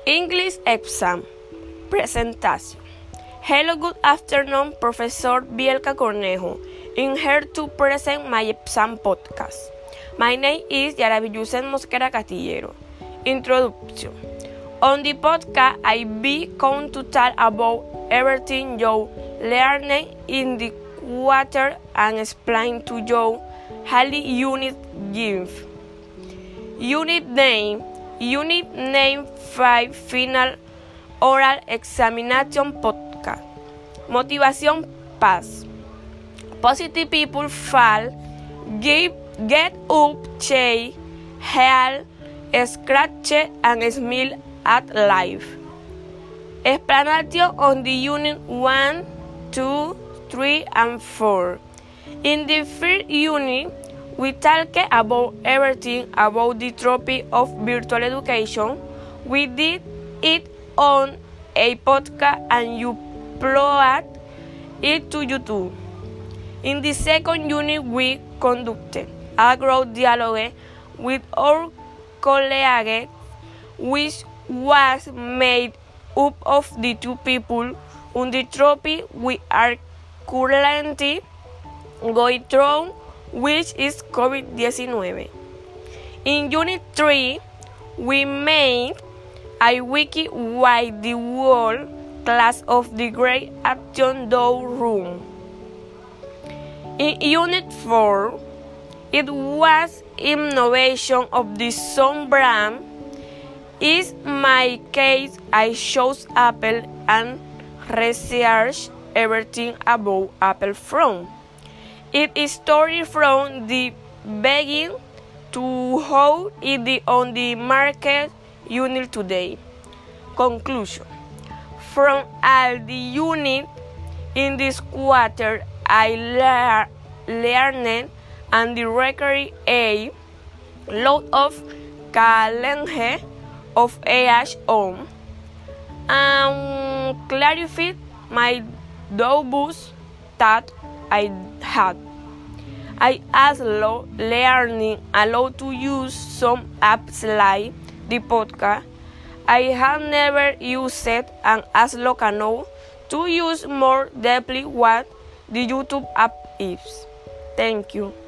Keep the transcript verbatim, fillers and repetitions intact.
English exam presentation. Hello, good afternoon, Professor Bielka Cornejo. I'm here to present my exam podcast. My name is Yaravillucen Mosquera Castillero. Introduction. On the podcast, I be going to talk about everything you learned in the quarter and explain to you how the unit give. Unit name. Unit name five Final Oral Examination Podcast. Motivation pass. Positive people fall, give, get up, chase, hail, scratch, and smile at life. Explanation on the unit one, two, three, and four. In the first unit, we talk about everything about the topic of virtual education. We did it on a podcast and you upload it to YouTube. In the second unit, we conducted a group dialogue with our colleagues, which was made up of the two people on the topic we are currently going through, which is COVID nineteen. In Unit three, we made a wiki with the whole class of the Great Action Door Room. In Unit four, it was innovation of the Sun brand. In my case, I chose Apple and researched everything about Apple from It is started from the beginning to how it is on the market unit today. Conclusion. From all the units in this quarter, I lear- learned and directly a lot of challenge of age on and clarified my doubts that I had. I also learning allowed to use some apps like the podcast. I have never used it and also can know to use more deeply what the YouTube app is. Thank you.